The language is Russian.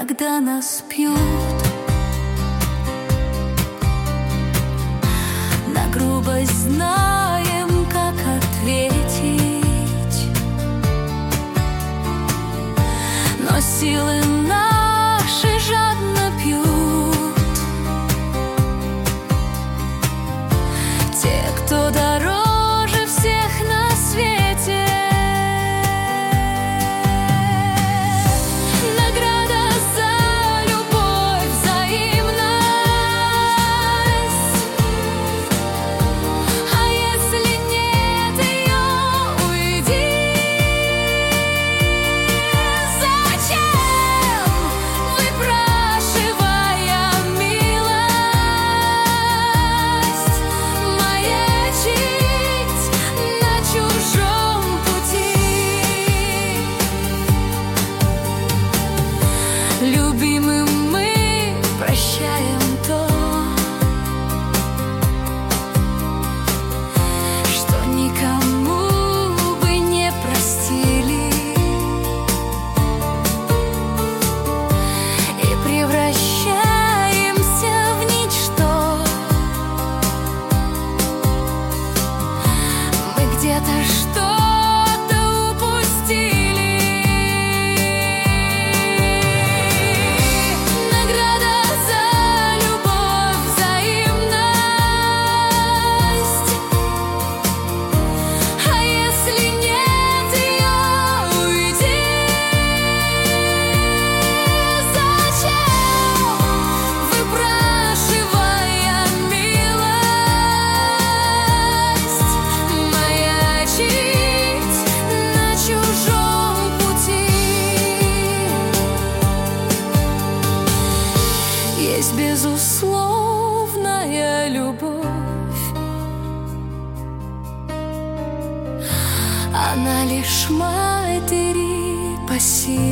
когда нас пьют. На грубость знаем, как ответить, но силы наши жадно пьют те, кто дороже всех на свете. Награда за любовь, взаимность. А если нет ее, уйди. Зачем, выпрашивая милость, маячить на чужом пути? Любимым мы прощаем то, что никому бы не простили, и превращаемся в ничто. Мы где-то что-то упустили. Награда за любовь, взаимность. А если нет ее, уйди. Зачем, выпрашивая милость, маячить на чужом пути? Есть безусловная любовь, она лишь матери по силе.